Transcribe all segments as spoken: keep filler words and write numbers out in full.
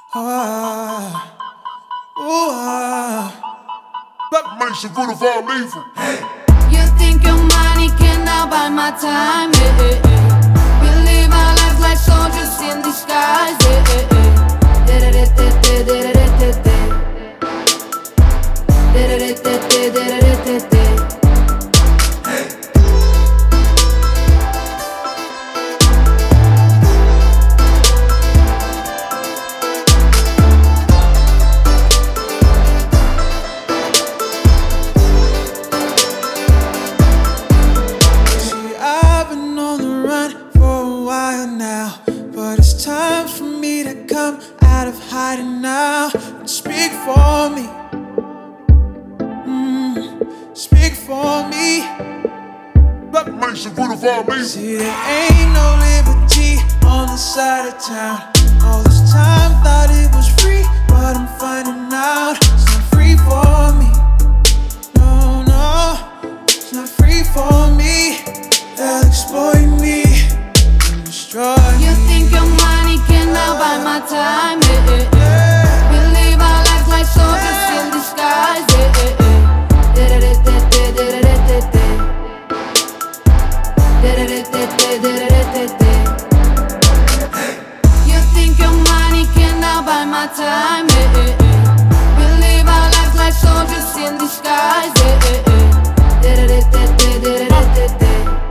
Ah, ooh, ah. That makes you beautiful, lethal. You think your money can now buy my time? Yeah, yeah, yeah. We live our lives like soldiers in disguise. Yeah, yeah, yeah. Da-da-da-da-da, da-da-da-da-da. Da-da-da-da-da, da-da-da-da-da. But it's time for me to come out of hiding now and speak for me. Mm, speak for me. That makes you beautiful, me. See, there ain't no liberty on the side of town. All this time thought it was free, but I'm finding out it's not free for me. No, no, it's not free for me. They'll exploit me and destroy me. You think your money can now buy my time? Yeah, yeah, yeah. We live our lives like soldiers in disguise. Yeah, yeah, yeah. Da-da-da-da-da, da-da-da-da-da. Da-da-da-da-da, da-da-da-da-da. You think your money can now buy my time? Yeah, yeah, yeah. We live our lives like soldiers in disguise. Yeah, yeah, yeah. Da-da-da-da-da, da-da-da-da-da.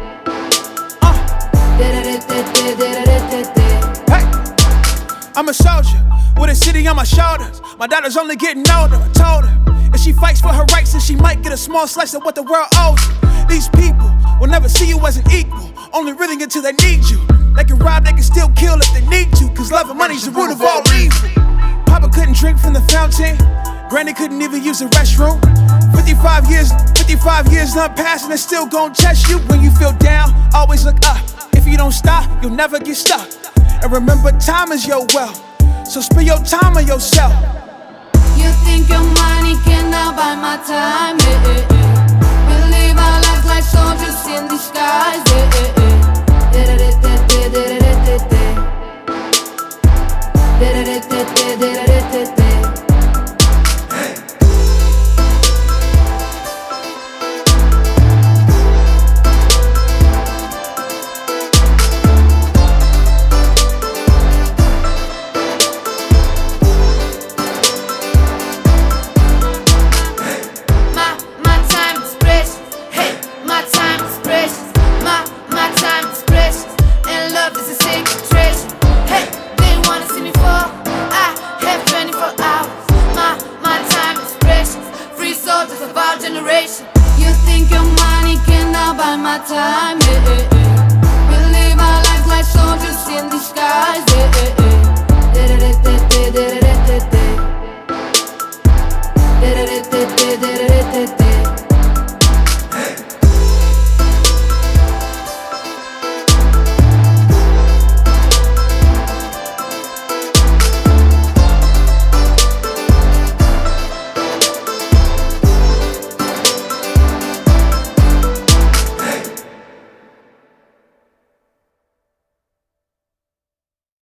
Hey, I'm a soldier with a city on my shoulders. My daughter's only getting older. I told her if she fights for her rights, then she might get a small slice of what the world owes her. These people will never see you as an equal, only really until they need you. They can rob, they can still kill if they need to, cause love and money's the root of all evil. Papa couldn't drink from the fountain, Granny couldn't even use the restroom. fifty-five years, fifty-five years done passed, and they still gon' test you. When you feel down, always look up. If you don't stop, you'll never get stuck. And remember, time is your wealth, so spend your time on yourself. You think your money can now buy my time? Yeah, yeah, yeah. We live our lives like soldiers in disguise. Yeah, yeah, yeah. Da-da-da-da-da, da-da-da-da-da. Da-da-da-da-da, da-da-da-da-da. Generation. You think your money can now buy my time? Yeah, yeah, yeah. We live our lives like soldiers in disguise. Yeah, yeah, yeah.